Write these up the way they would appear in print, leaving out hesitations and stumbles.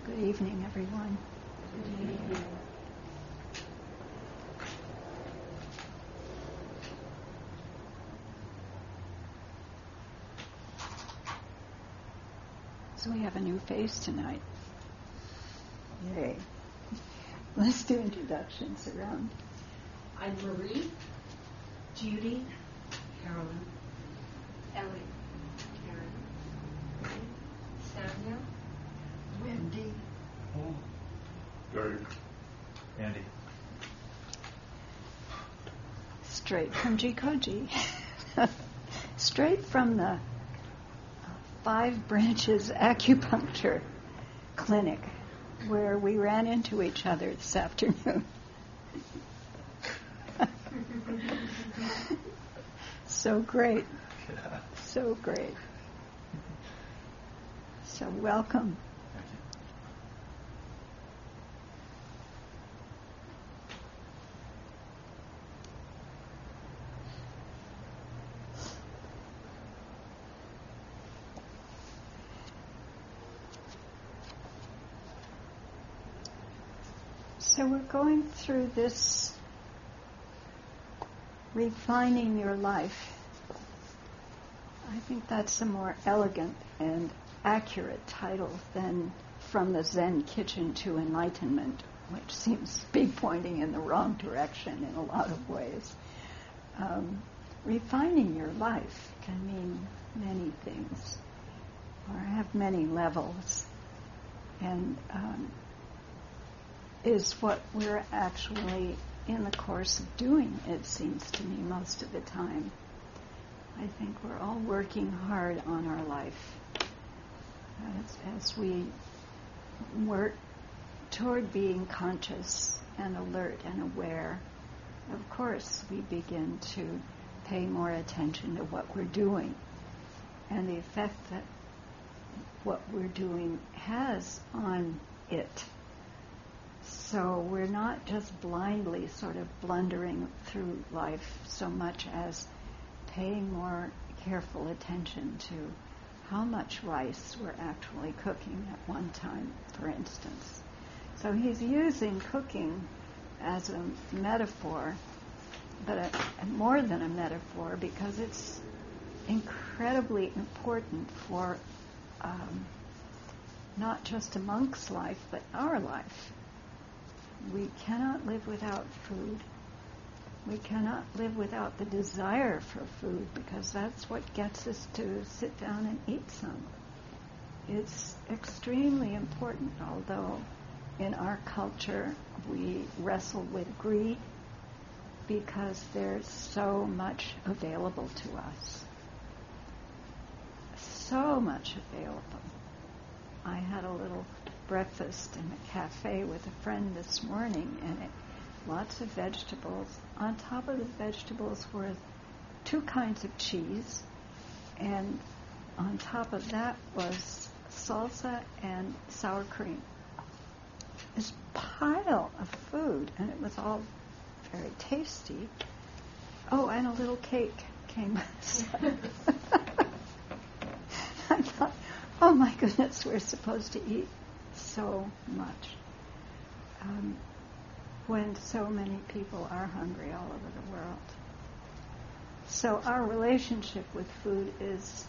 Good evening, everyone. Good evening. So we have a new face tonight. Yay. Let's do introductions around. I'm Marie, Judy, Carolyn, Ellie, Karen, Samuel, Wendy, Paul, Dave, Andy. Straight from Jikoji. Straight from the Five Branches Acupuncture Clinic where we ran into each other this afternoon. So great. So great. So welcome. Thank you. So we're going through this refining your life. I think that's a more elegant and accurate title than From the Zen Kitchen to Enlightenment, which seems to be pointing in the wrong direction in a lot of ways. Refining your life can mean many things or have many levels, and is what we're actually in the course of doing, it seems to me, most of the time. I think we're all working hard on our life as we work toward being conscious and alert and aware. Of course, we begin to pay more attention to what we're doing and the effect that what we're doing has on it. So we're not just blindly sort of blundering through life so much as paying more careful attention to how much rice we're actually cooking at one time, for instance. So he's using cooking as a metaphor, but more than a metaphor, because it's incredibly important for not just a monk's life, but our life. We cannot live without food. We cannot live without the desire for food, because that's what gets us to sit down and eat some. It's extremely important, although in our culture we wrestle with greed because there's so much available to us. So much available. I had a little breakfast in a cafe with a friend this morning, and lots of vegetables. On top of the vegetables were 2 kinds of cheese, and on top of that was salsa and sour cream. This pile of food, and it was all very tasty. Oh, and a little cake came aside. I thought, oh my goodness, we're supposed to eat so much when so many people are hungry all over the world. So our relationship with food is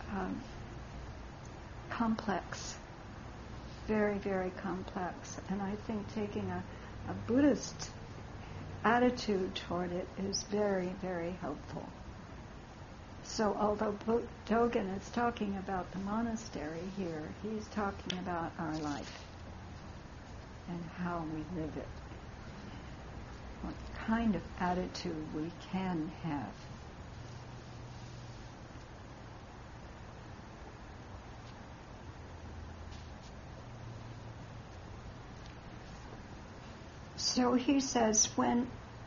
complex, very, very complex. And I think taking a Buddhist attitude toward it is very, very helpful. So although Dogen is talking about the monastery here, he's talking about our life and how we live it. What kind of attitude we can have. So he says, when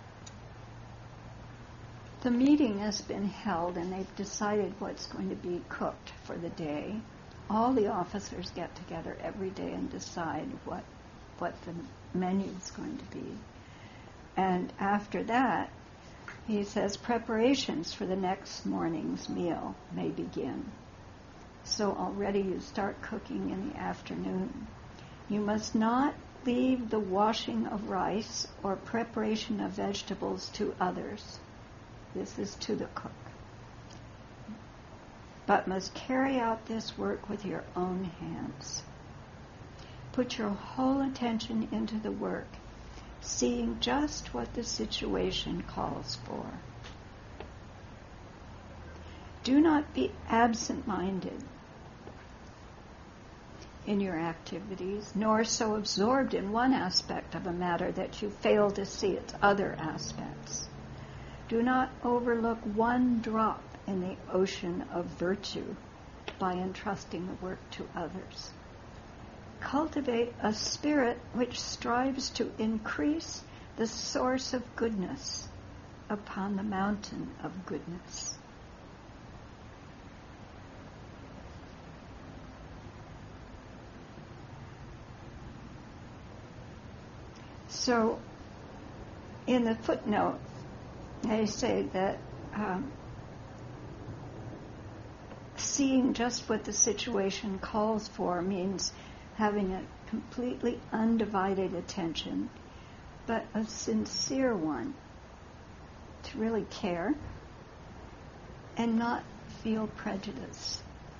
the meeting has been held and they've decided what's going to be cooked for the day, all the officers get together every day and decide what the menu is going to be. And after that, he says, preparations for the next morning's meal may begin. So already you start cooking in the afternoon. You must not leave the washing of rice or preparation of vegetables to others. This is to the cook. But must carry out this work with your own hands. Put your whole attention into the work, seeing just what the situation calls for. Do not be absent-minded in your activities, nor so absorbed in one aspect of a matter that you fail to see its other aspects. Do not overlook one drop in the ocean of virtue by entrusting the work to others. Cultivate a spirit which strives to increase the source of goodness upon the mountain of goodness. So, in the footnote, they say that seeing just what the situation calls for means having a completely undivided attention, but a sincere one, to really care and not feel prejudice.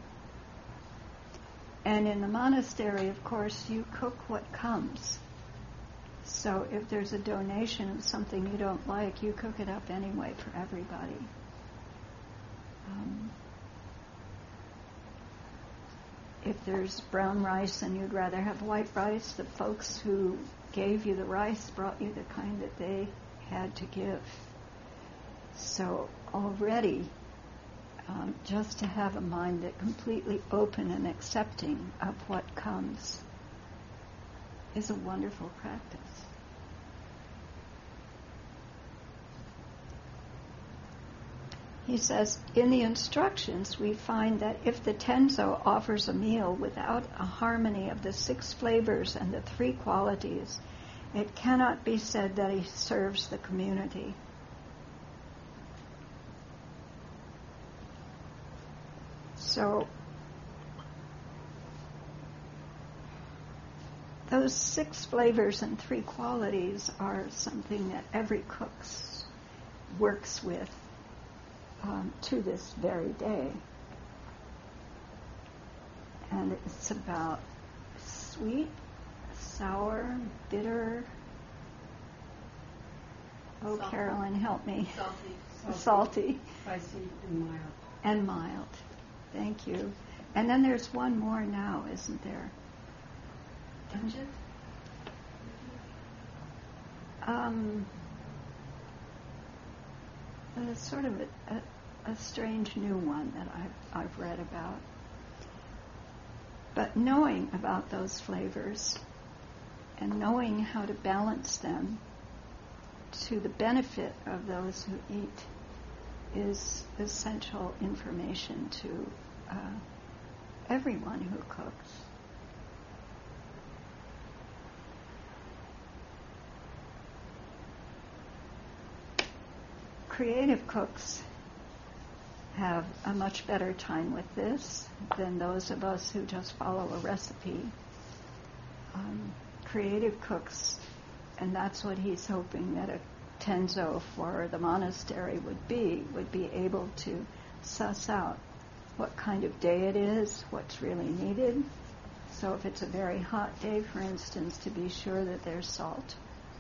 And in the monastery, of course, you cook what comes. So if there's a donation of something you don't like, you cook it up anyway for everybody. If there's brown rice and you'd rather have white rice, the folks who gave you the rice brought you the kind that they had to give. So already, just to have a mind that's completely open and accepting of what comes is a wonderful practice. He says, in the instructions we find that if the Tenzo offers a meal without a harmony of the 6 flavors and the 3 qualities, it cannot be said that he serves the community. So, those 6 flavors and 3 qualities are something that every cook works with to this very day. And it's about sweet, sour, bitter. Oh, salty. Carolyn, help me. Salty. Spicy and mild. And mild. Thank you. And then there's one more now, isn't there? Pungent? It's sort of a strange new one that I've read about. But knowing about those flavors and knowing how to balance them to the benefit of those who eat is essential information to everyone who cooks. Creative cooks have a much better time with this than those of us who just follow a recipe. Creative cooks, and that's what he's hoping that a Tenzo for the monastery would be able to suss out what kind of day it is, what's really needed. So if it's a very hot day, for instance, to be sure that there's salt.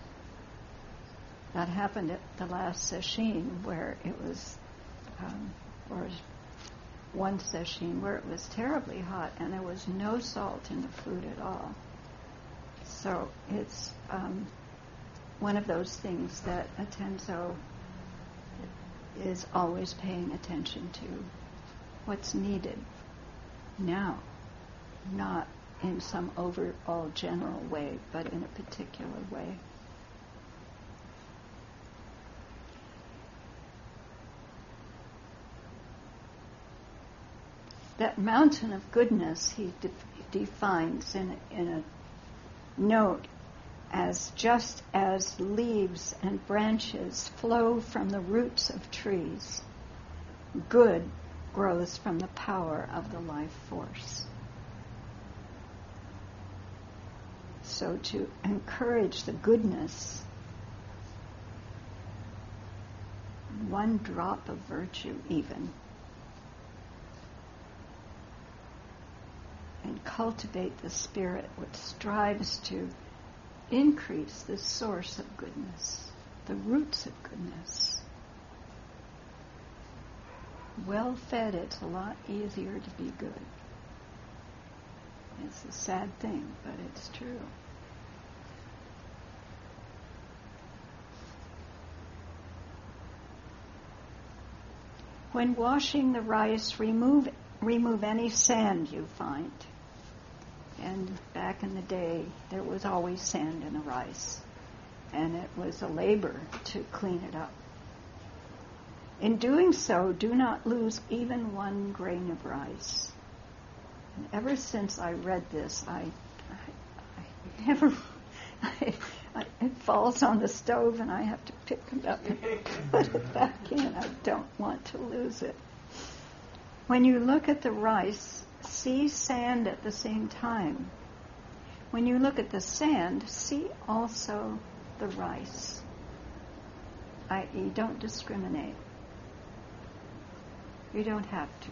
That happened at the last sesshin where it was, or one sesshin where it was terribly hot and there was no salt in the food at all. So it's one of those things that a Tenzo is always paying attention to. What's needed now, not in some overall general way, but in a particular way. That mountain of goodness he defines in a note as just as leaves and branches flow from the roots of trees, good grows from the power of the life force. So to encourage the goodness, one drop of virtue even, and cultivate the spirit which strives to increase the source of goodness, the roots of goodness. Well fed, it's a lot easier to be good. It's a sad thing, but it's true. When washing the rice, remove any sand you find. And back in the day, there was always sand in the rice, and it was a labor to clean it up. In doing so, do not lose even one grain of rice. And ever since I read this, I never, it falls on the stove and I have to pick it up and put it back in. I don't want to lose it. When you look at the rice, see sand at the same time. When you look at the sand, see also the rice. I.e., don't discriminate. You don't have to.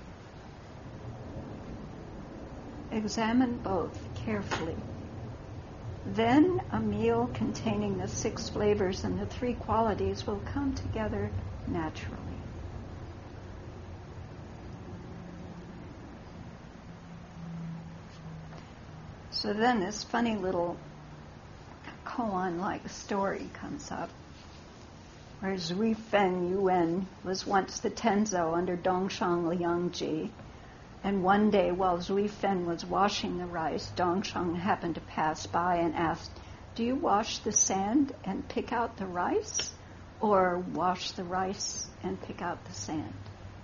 Examine both carefully. Then a meal containing the 6 flavors and the 3 qualities will come together naturally. So then this funny little koan-like story comes up, where Zhui Fen Yuan was once the Tenzo under Dongshang Liangji, and one day while Zhui Fen was washing the rice, Dongshang happened to pass by and asked, "Do you wash the sand and pick out the rice, or wash the rice and pick out the sand?"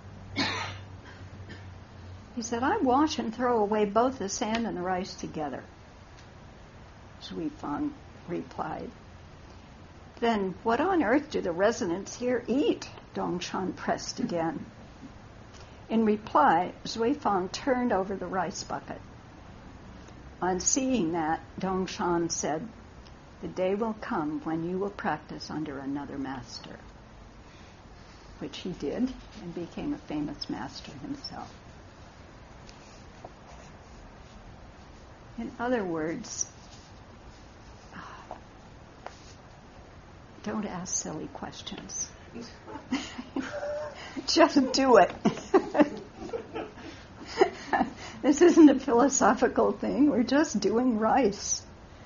He said, "I wash and throw away both the sand and the rice together." Zhui Fen replied. "Then what on earth do the residents here eat?" Dongshan pressed again. In reply, Zhui Fen turned over the rice bucket. On seeing that, Dongshan said, "The day will come when you will practice under another master," which he did and became a famous master himself. In other words, don't ask silly questions. Just do it. This isn't a philosophical thing. We're just doing rice.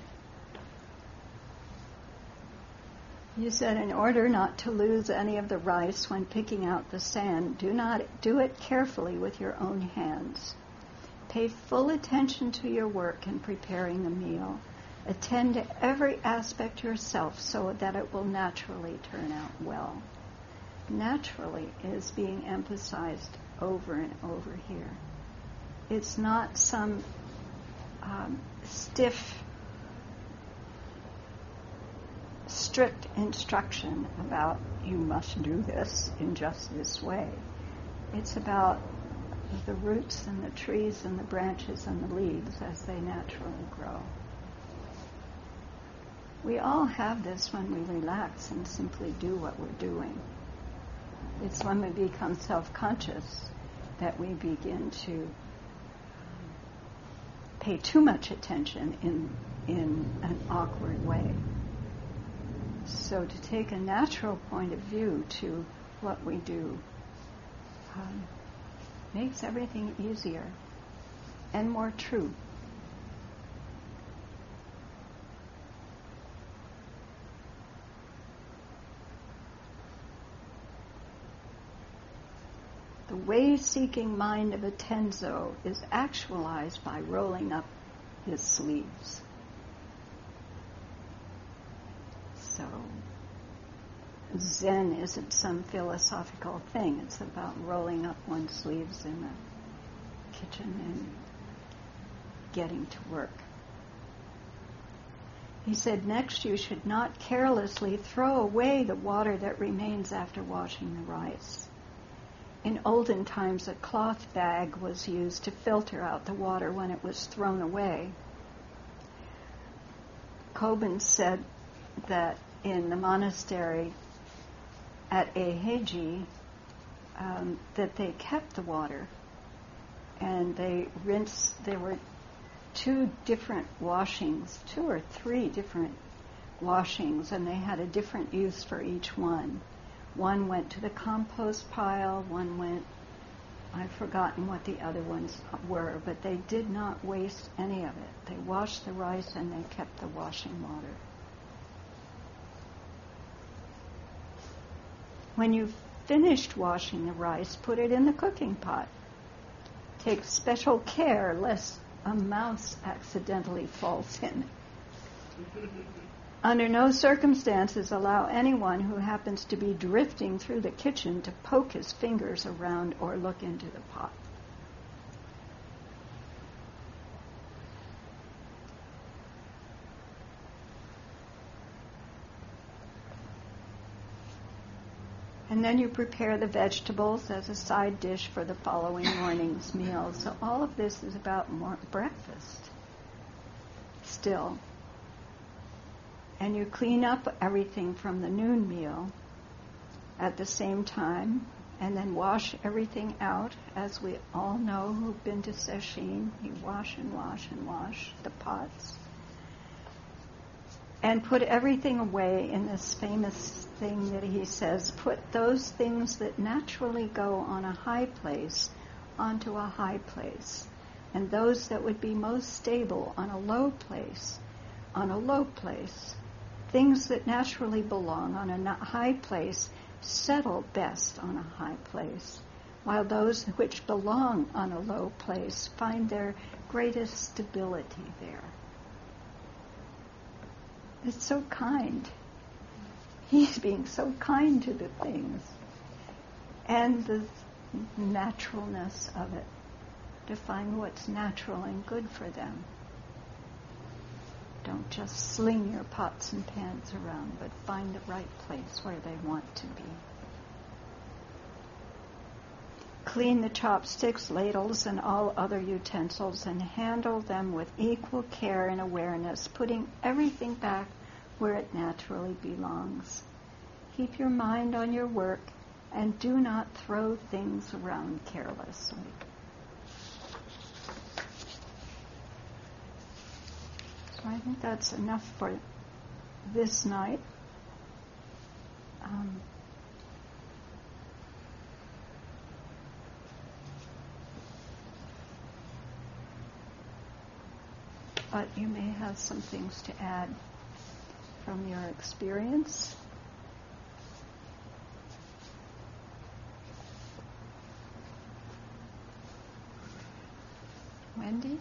You said, in order not to lose any of the rice when picking out the sand, do it carefully with your own hands. Pay full attention to your work in preparing the meal. Attend to every aspect yourself so that it will naturally turn out well. Naturally is being emphasized over and over here. It's not some stiff, strict instruction about you must do this in just this way. It's about the roots and the trees and the branches and the leaves as they naturally grow. We all have this when we relax and simply do what we're doing. It's when we become self-conscious that we begin to pay too much attention in an awkward way. So to take a natural point of view to what we do makes everything easier and more true. The way-seeking mind of a Tenzo is actualized by rolling up his sleeves. So, Zen isn't some philosophical thing. It's about rolling up one's sleeves in the kitchen and getting to work. He said, next you should not carelessly throw away the water that remains after washing the rice. In olden times, a cloth bag was used to filter out the water when it was thrown away. Kobun said that in the monastery at Eiheiji, that they kept the water and they rinsed. There were 2 different washings, 2 or 3 different washings, and they had a different use for each one. One went to the compost pile, one went, I've forgotten what the other ones were, but they did not waste any of it. They washed the rice and they kept the washing water. When you've finished washing the rice, put it in the cooking pot. Take special care lest a mouse accidentally falls in. Under no circumstances allow anyone who happens to be drifting through the kitchen to poke his fingers around or look into the pot. And then you prepare the vegetables as a side dish for the following morning's meal. So all of this is about breakfast still. And you clean up everything from the noon meal at the same time, and then wash everything out. As we all know who've been to Sesshin, you wash and wash and wash the pots. And put everything away in this famous thing that he says, put those things that naturally go on a high place onto a high place, and those that would be most stable on a low place, on a low place. Things that naturally belong on a high place settle best on a high place, while those which belong on a low place find their greatest stability there. It's so kind. He's being so kind to the things. And the naturalness of it, to find what's natural and good for them. Don't just sling your pots and pans around, but find the right place where they want to be. Clean the chopsticks, ladles, and all other utensils, and handle them with equal care and awareness, putting everything back where it naturally belongs. Keep your mind on your work, and do not throw things around carelessly. So I think that's enough for this night. But you may have some things to add from your experience. Wendy?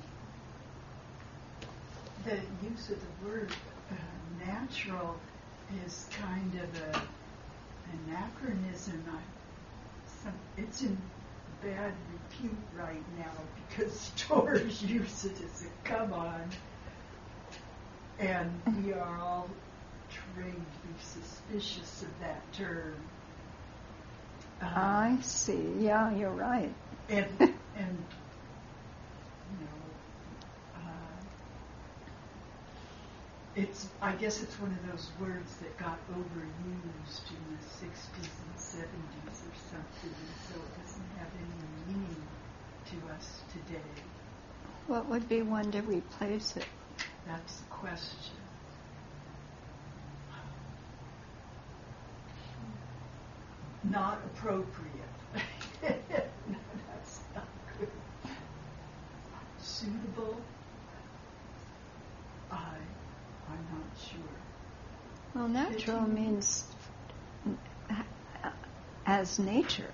The use of the word natural is kind of an anachronism. It's in bad repute right now because stores use it as a come on, and we are all trained to be suspicious of that term. I see. Yeah, you're right. And I guess it's one of those words that got overused in the 60s and 70s or something, so it doesn't have any meaning to us today. What would be one to replace it? That's the question. Not appropriate. No, that's not good. Suitable? I'm not sure. Well, natural means as nature,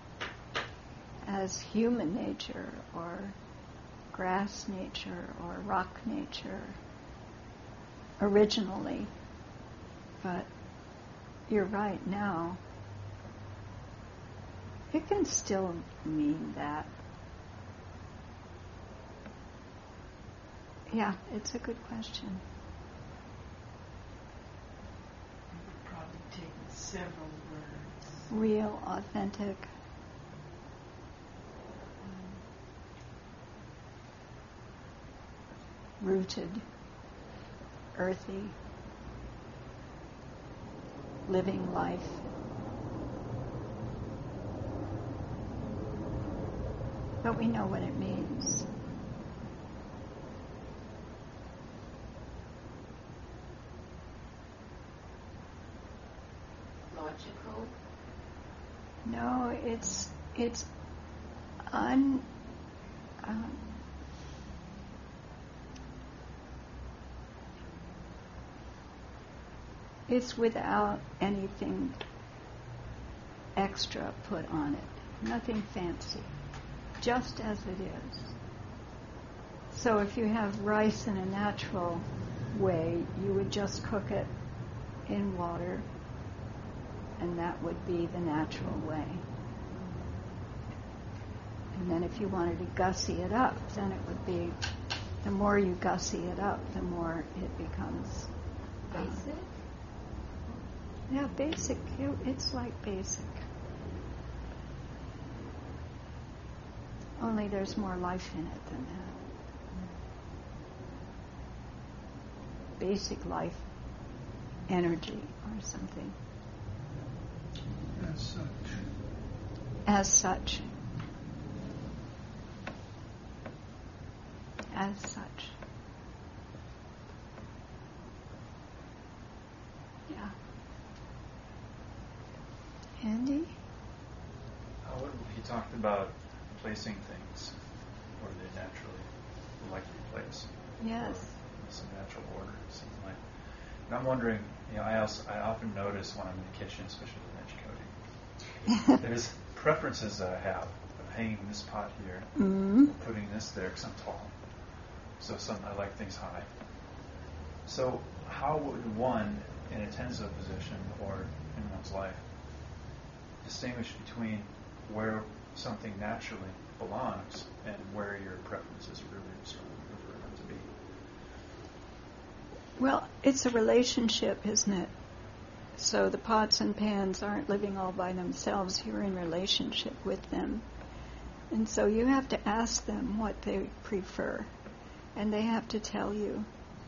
as human nature, or grass nature, or rock nature, originally. But you're right now. It can still mean that. Yeah, it's a good question. It would probably take several words. Real, authentic. Rooted. earthy, living life. But we know what it means. Logical. No, it's it's without anything extra put on it. Nothing fancy. Just as it is. So if you have rice in a natural way, you would just cook it in water, and that would be the natural way. And then if you wanted to gussy it up, then it would be, the more you gussy it up, the more it becomes Basic? Yeah, basic. It's like basic. Only there's more life in it than that. Basic life energy or something. As such. As such. As such. Yeah. Andy? He talked about placing things where they naturally would like to be placed. Yes. Or some natural order, something like that. And I'm wondering, I often notice when I'm in the kitchen, especially with edge coding, there's preferences that I have of hanging this pot here, or putting this there because I'm tall. So I like things high. So how would one, in a tenzo position or in one's life, distinguish between where something naturally belongs and where your preferences really strongly prefer them to be? Well, it's a relationship, isn't it? So the pots and pans aren't living all by themselves. You're in relationship with them. And so you have to ask them what they prefer. And they have to tell you.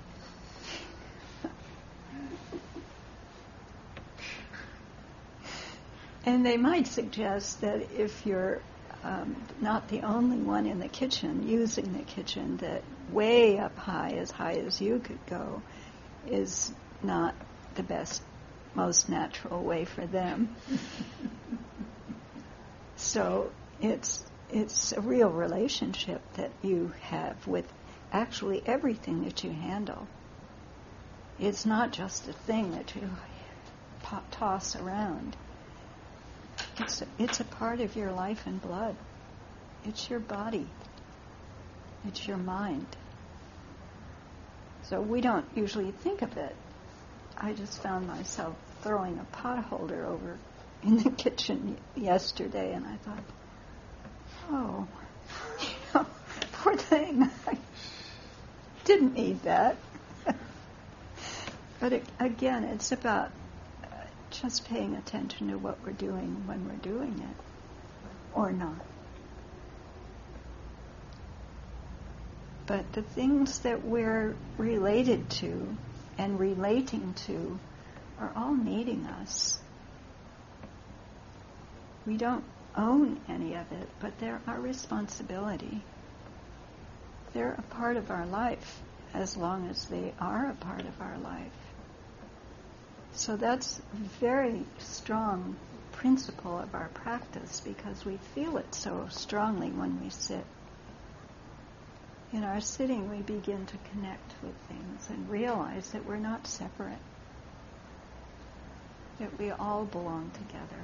And they might suggest that if you're not the only one in the kitchen, using the kitchen, that way up high as you could go, is not the best, most natural way for them. So it's a real relationship that you have with actually everything that you handle. It's not just a thing that you toss around. It's a part of your life and blood. It's your body. It's your mind. So we don't usually think of it. I just found myself throwing a pot holder over in the kitchen yesterday, and I thought, oh, poor thing. I didn't need that. But again, it's about just paying attention to what we're doing when we're doing it, or not. But the things that we're related to and relating to are all needing us. We don't own any of it, but they're our responsibility. They're a part of our life as long as they are a part of our life. So that's a very strong principle of our practice because we feel it so strongly when we sit. In our sitting, we begin to connect with things and realize that we're not separate, that we all belong together.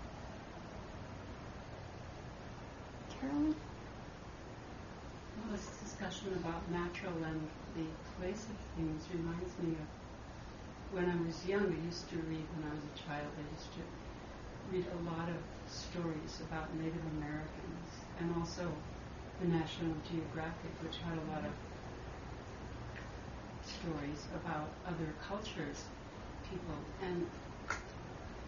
Carolyn? Well, this discussion about natural and the place of things reminds me of when I was young. I used to read, when I was a child, I used to read a lot of stories about Native Americans and also the National Geographic, which had a lot of stories about other cultures, people,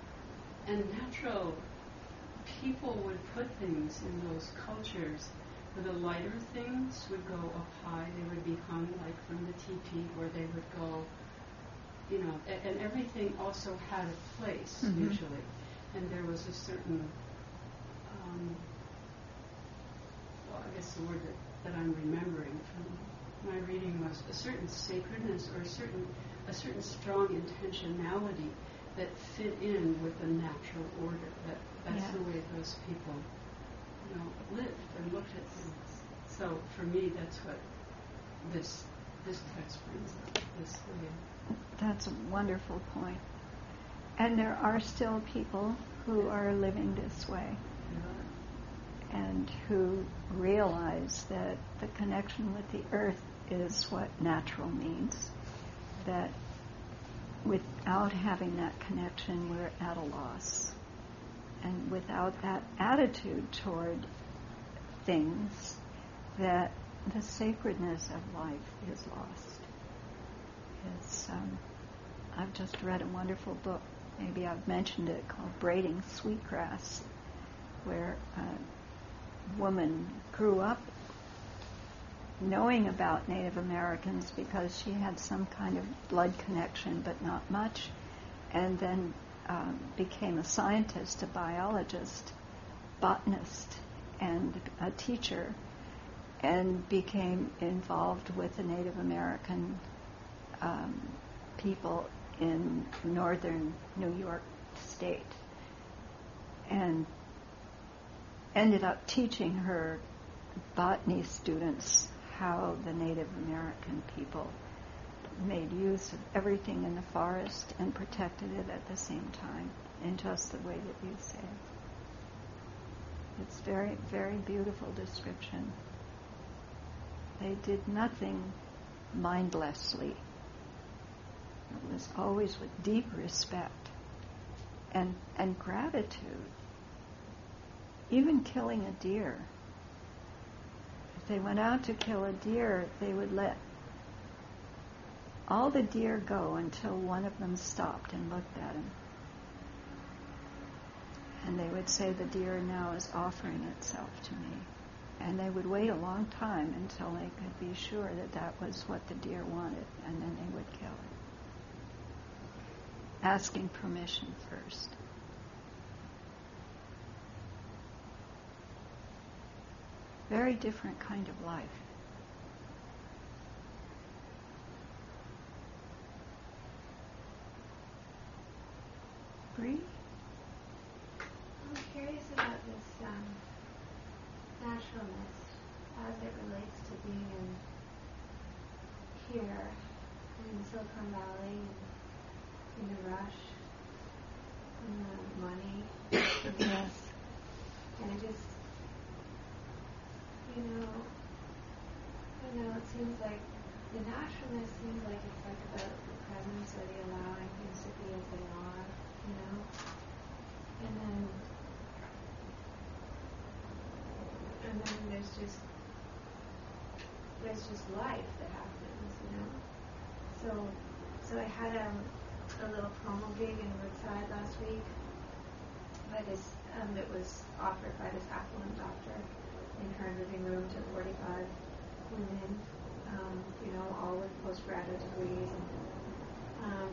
and natural people would put things in those cultures For the lighter things would go up high. They would be hung like from the teepee, or they would go, and everything also had a place usually. And there was a certain, I guess the word that I'm remembering from my reading was a certain sacredness or a certain strong intentionality that fit in with the natural order. That's the way those people, lived and looked at things. So for me, that's what this text brings up. This way. That's a wonderful point. And there are still people who are living this way and who realize that the connection with the earth is what natural means, that without having that connection, we're at a loss. And without that attitude toward things, that the sacredness of life is lost. I've just read a wonderful book, maybe I've mentioned it, called Braiding Sweetgrass, where a woman grew up knowing about Native Americans because she had some kind of blood connection, but not much, and then became a scientist, a biologist, botanist, and a teacher, and became involved with the Native American people in northern New York State, and ended up teaching her botany students how the Native American people made use of everything in the forest and protected it at the same time in just the way that you say. It's very, very beautiful description. They did nothing mindlessly. It was always with deep respect and gratitude. Even killing a deer. If they went out to kill a deer, they would let all the deer go until one of them stopped and looked at him. And they would say, the deer now is offering itself to me. And they would wait a long time until they could be sure that that was what the deer wanted, and then they would kill it. Asking permission first. Very different kind of life. Bree? I'm curious about this naturalness as it relates to being here in Silicon Valley, in the rush, in the money. Yes. And it just, it seems like the naturalness seems like it's like about the presence or the allowing things to be as they are, And then there's just life that happens, So I had a little promo gig in Woodside last week by this, it was offered by this affluent doctor in her living room to 45 women, all with postgraduate degrees. And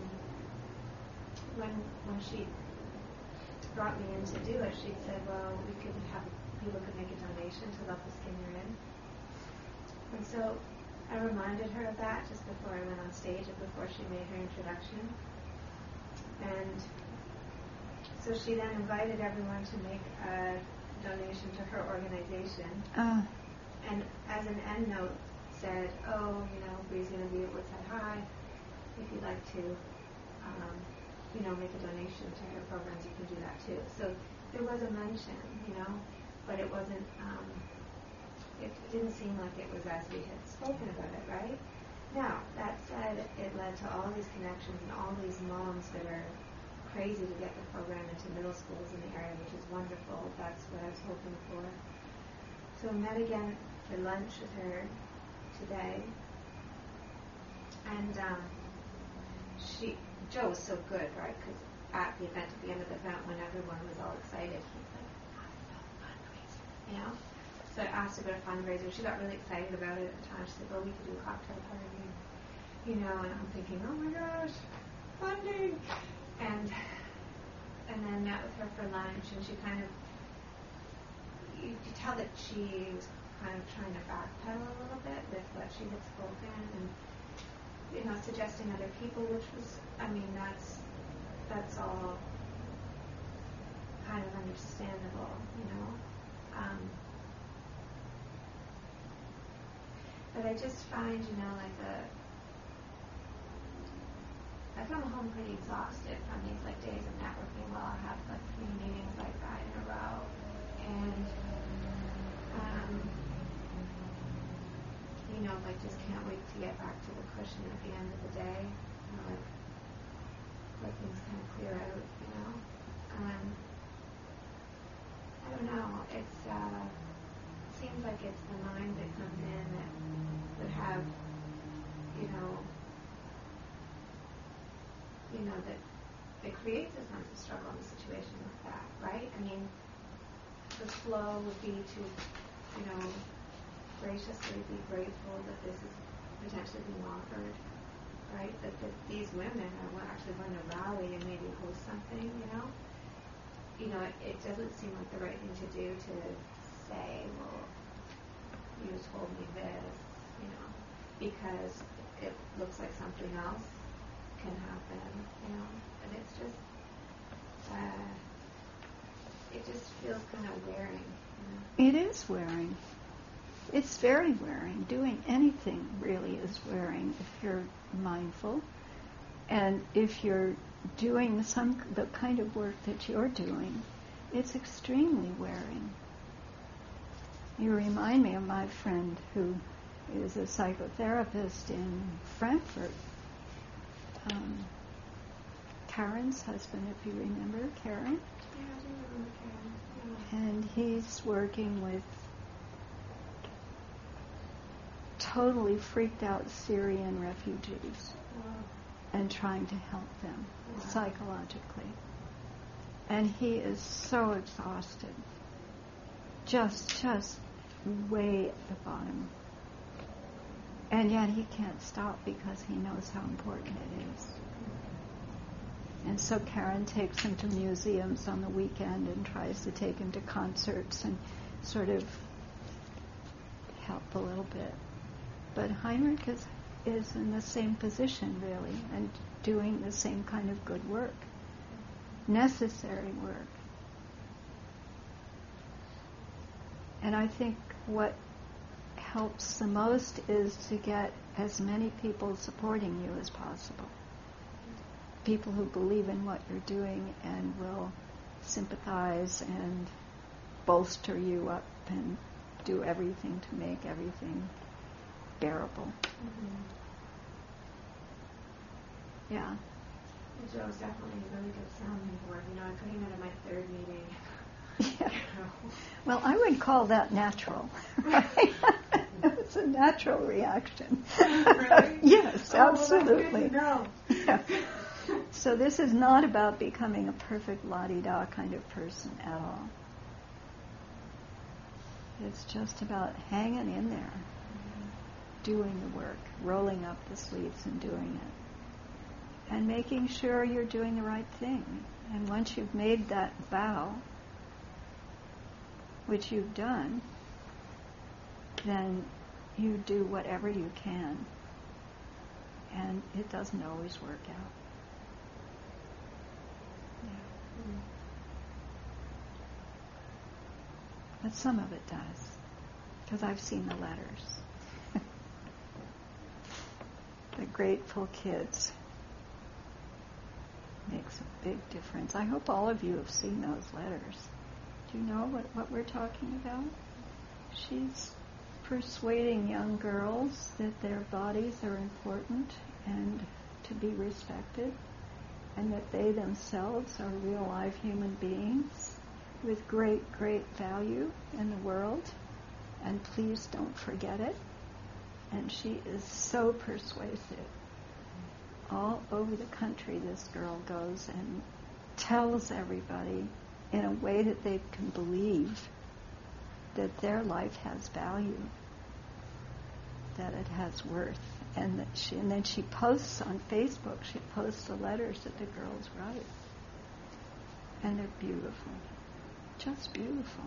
when she brought me in to do it, she said, well, people could make a donation to Love the Skin You're In. And so I reminded her of that just before I went on stage and before she made her introduction. And so she then invited everyone to make a donation to her organization. And as an end note said, Bree's going to be at Woodside High. If you'd like to, make a donation to her programs, you can do that too. So there was a mention, but it wasn't, it didn't seem like it was as we had spoken about it, right? Now, that said, it led to all these connections and all these moms that are crazy to get the program into middle schools in the area, which is wonderful. That's what I was hoping for. So I met again for lunch with her today. And Joe was so good, right? Because at the end of the event, when everyone was all excited, he's like, fundraiser, So So I asked about a fundraiser. She got really excited about it at the time. She said, well, we could do a cocktail party. And I'm thinking, oh my gosh, funding. And then met with her for lunch, and she kind of, you could tell that she was kind of trying to backpedal a little bit with what she had spoken, and suggesting other people, which was, that's all kind of understandable, but I just find, I come home pretty exhausted from these days of networking. Well, I have 3 meetings like that in a row, and just can't wait to get back to the cushion at the end of the day. Let things kind of clear out. I don't know. It seems like it's the mind that comes in that would have, that creates a sense of struggle in a situation like that, right? The flow would be to, graciously be grateful that this is potentially being offered, right? That these women are actually going to rally and maybe host something, It doesn't seem like the right thing to do to say, well, you told me this, because it looks like something else can happen, and it's just, it just feels kind of wearing, It is wearing. It's very wearing. Doing anything really is wearing if you're mindful, and if you're doing the kind of work that you're doing, it's extremely wearing. You remind me of my friend who is a psychotherapist in Frankfurt. Karen's husband, if you remember Karen. Yeah, I do remember Karen. Yeah. And he's working with totally freaked out Syrian refugees and trying to help them psychologically. And he is so exhausted, just way at the bottom. And yet he can't stop because he knows how important it is. And so Karen takes him to museums on the weekend and tries to take him to concerts and sort of help a little bit. But Heinrich is in the same position, really, and doing the same kind of good work, necessary work. And I think what helps the most is to get as many people supporting you as possible. People who believe in what you're doing and will sympathize and bolster you up and do everything to make everything bearable. Mm-hmm. Yeah. Joe's definitely a really good sounding board. I put him at my 3rd meeting. Yeah. Well, I would call that natural. Right? It's a natural reaction. Really? Yes, absolutely. No. Yeah. So this is not about becoming a perfect la-di-da kind of person at all. It's just about hanging in there, doing the work, rolling up the sleeves and doing it, and making sure you're doing the right thing. And once you've made that vow, which you've done, then you do whatever you can. And it doesn't always work out. Yeah. Mm-hmm. But some of it does, because I've seen the letters. The grateful kids makes a big difference. I hope all of you have seen those letters. Do you know what we're talking about? She's persuading young girls that their bodies are important and to be respected, and that they themselves are real live human beings with great, great value in the world, and please don't forget it. And she is so persuasive. All over the country this girl goes and tells everybody in a way that they can believe that their life has value, that it has worth, and then she posts on Facebook. She posts the letters that the girls write, and they're beautiful, just beautiful.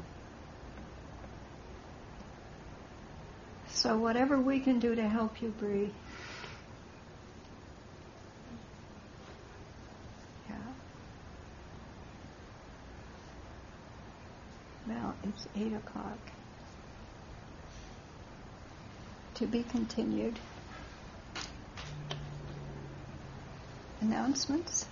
So whatever we can do to help you, Bree. Yeah. Well, it's 8:00. To be continued. Announcements?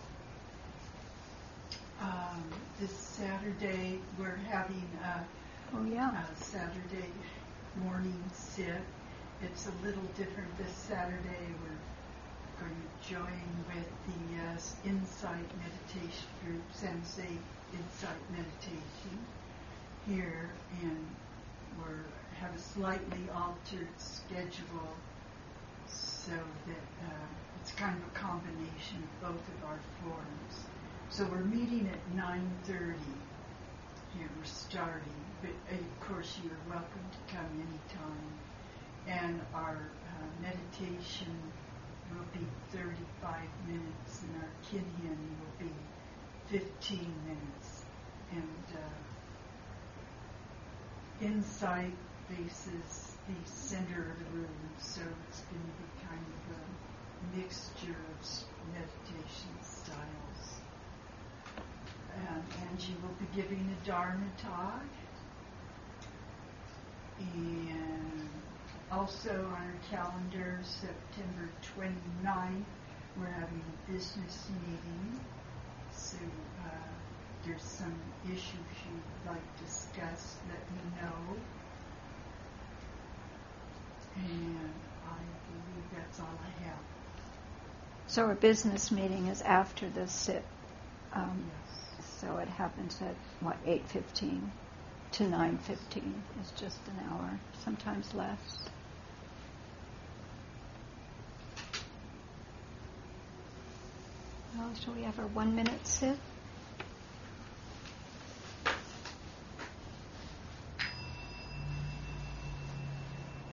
This Saturday we're having a Saturday morning sit. It's a little different this Saturday. We're going to join with the Insight Meditation Group, Sensei Insight Meditation here, and we're have a slightly altered schedule so that it's kind of a combination of both of our forms. So we're meeting at 9:30 here. We're starting, but of course you're welcome to come anytime. And our meditation will be 35 minutes, and our Kinhin will be 15 minutes. And Insight faces the center of the room, so it's going to be kind of a mixture of meditation styles. Angie will be giving a Dharma talk, and also on our calendar, September 29th, we're having a business meeting. So there's some issues you'd like discussed, let me know. And I believe that's all I have. So our business meeting is after the sit. Yes. So it happens at 8:15 to 9:15. It's just an hour, sometimes less. Well, shall we have our 1 minute sit?